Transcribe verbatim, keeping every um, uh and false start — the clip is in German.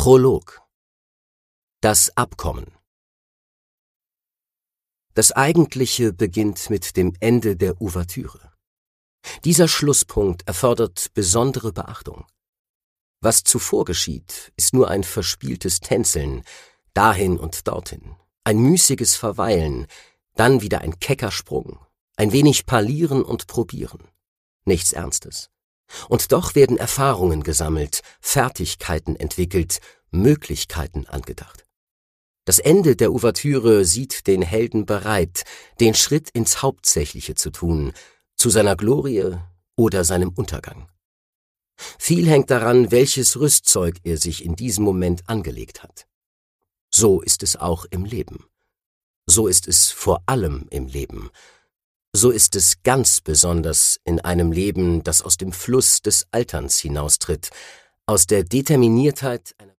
Prolog. Das Abkommen. Das Eigentliche beginnt mit dem Ende der Ouvertüre. Dieser Schlusspunkt erfordert besondere Beachtung. Was zuvor geschieht, ist nur ein verspieltes Tänzeln, dahin und dorthin, ein müßiges Verweilen, dann wieder ein kecker Sprung, ein wenig Parlieren und Probieren. Nichts Ernstes. Und doch werden Erfahrungen gesammelt, Fertigkeiten entwickelt, Möglichkeiten angedacht. Das Ende der Ouvertüre sieht den Helden bereit, den Schritt ins Hauptsächliche zu tun, zu seiner Glorie oder seinem Untergang. Viel hängt daran, welches Rüstzeug er sich in diesem Moment angelegt hat. So ist es auch im Leben. So ist es vor allem im Leben. So ist es ganz besonders in einem Leben, das aus dem Fluss des Alterns hinaustritt, aus der Determiniertheit einer